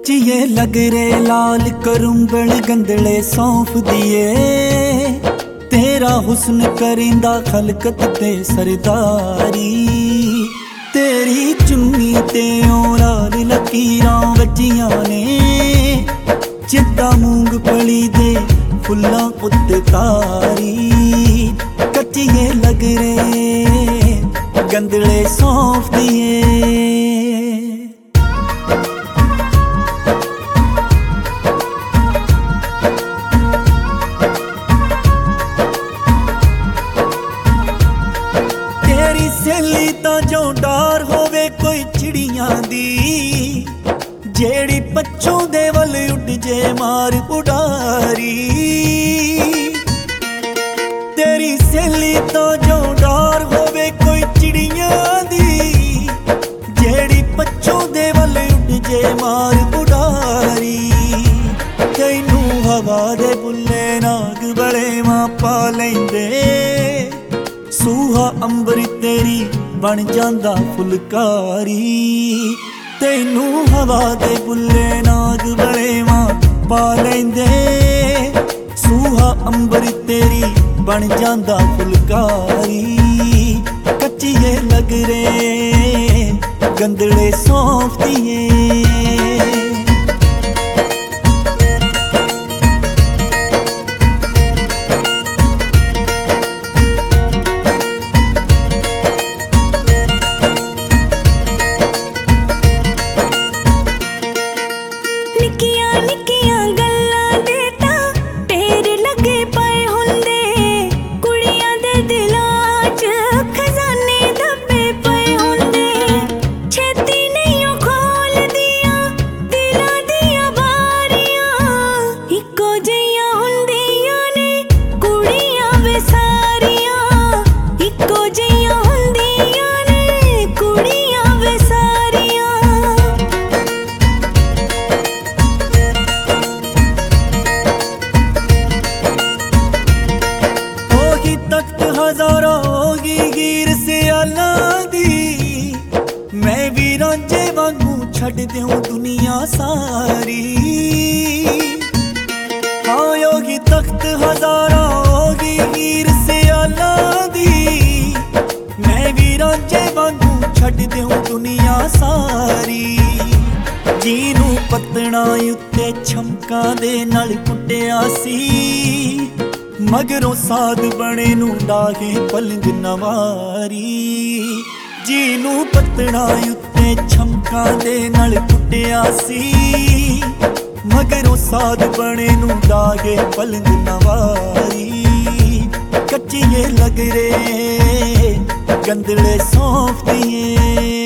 कच्चिए लग रे लाल करुंबल गंदले सौंफ दिए। तेरा हुस्न करिंदा खलकत ते सरदारी। तेरी चुन्नी ते लाल लकीरां वजियां ने चिट्टा मूंगफली दे फुल्लां उत्ते तारी। कच्चिए लग रे गंदले सौंफ दिए। सहेली तां जो डार होवे कोई चिड़ियां दी, जेड़ी पछों दे वल उड़ जे मार उडारी। तेरी सहेली तां जो डार होवे कोई चिड़ियां दी, जेड़ी पछों दे वल उड़ जे मार उडारी। तैनू हवा दे बुल्ले नाग बड़े मां पा लैंदे। सूहा अंबर तेरी बन जांदा फुलकारी। तैनू हवा दे बुल्ले नाग बड़े मां पा लैंदे। सूहा अंबर तेरी बन जांदा फुलकारी। कच्चिए लग रे गंदले सौंफ दिए। हजारों होगी हीर सियालां दी। मैं भी रांझे वांगू छड़ देऊं दुनिया सारी। हाँ योगी तख्त हजारों होगी हीर सियालां दी। मैं भी रांझे वांगू छड़ देऊं दुनिया सारी। जीनू पत्तणा उत्ते छमकां दे नाल कुट्टिया सी। मगरों साध बने नू डाहे पलंग नवारी। जीनू पत्तणा उत्ते छमकां दे नाल कुट्टिया सी। मगरों साध बने नू डाहे पलंग नवारी। कच्चिए लग रे गंदले सौंफ दिए।